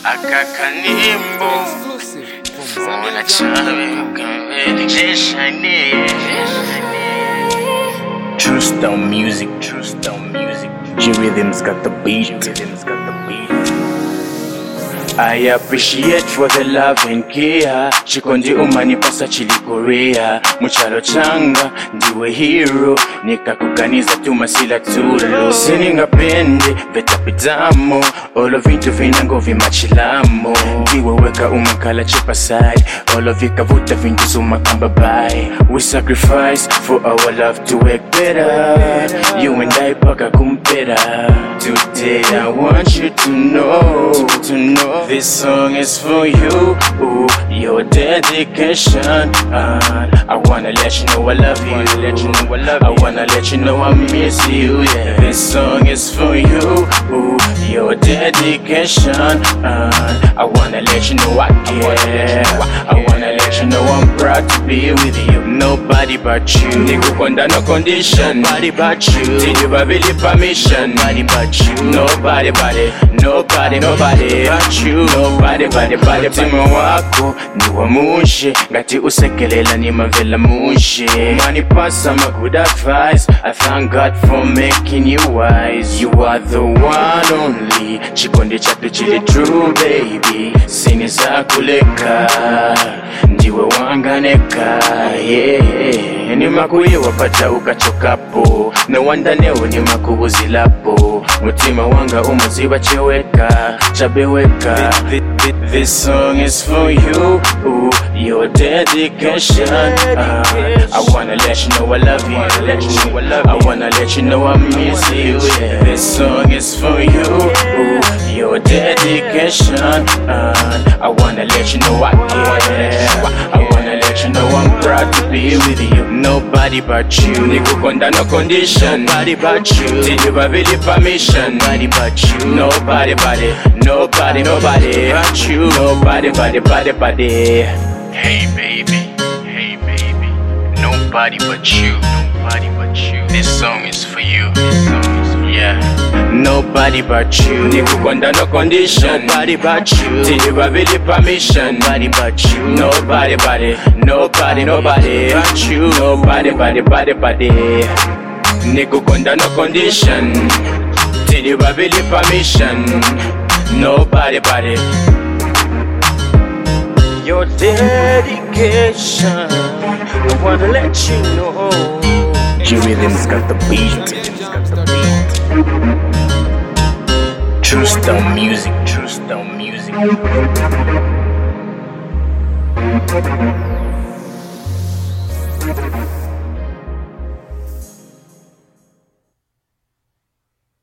Akakanimbo Fona chawe True Stone Music, True Stone Music. G-Rhythm's got the beat. I appreciate for the love and care. Chikondi umanipasa chili Korea. Muchalo changa, ndiwe hero. Nikakuganiza tumasila tulo. Sininga pende, veta pitamo. Olo vintu vinango vimachilamo. Ndiwe weka umakala chepa side. Olo vika vuta vintu sumakamba bye. We sacrifice for our love to work better. You and I paka kumpera. Today I want you to know this song is for you, ooh, your dedication. I wanna let you know I love you. I wanna let you know I miss you. Yeah, this song is for you, ooh, your dedication. I wanna let you know I care. I wanna let you know I'm proud to be with you. Nobody but you. Nikukonda no condition. Nobody but you. Did you really permission? Nobody but you. Nobody but you. Nobody Mutima wako ni wa mushe. Ngati usekelela ni mavela mushe. Mani pasa my good advice. I thank God for making you wise. You are the one only. Chikondi chatu chili true baby. Sini za kuleka ndiwe wanganeka, yeah. Ni makuye wapata ukachokapo. No wonder neo ni makubuzilapo. Mutima wanga umuziba cheweka chabeweka. This song is for you, ooh, your dedication. I wanna let you know I love you. I wanna let you know I miss you. Yeah. This song is for you, ooh, your dedication. I wanna let you know I care. I wanna let you know I'm proud to be with you. Nobody but you. Nikukonda no condition. Nobody but you. Did you really permission? Nobody but you. Nobody but you. Nobody. Hey baby. Nobody but you. This song is for you. Yeah. Nobody but you. Nikukonda no condition. Nobody but you. Did you really permission? Nobody but you. Nobody but you. Nobody. Nikukonda no condition. Did you really permission? Nobody but it. Your dedication, I wanna let you know. G-Rhythm's got the beat. True Stone Music. Music.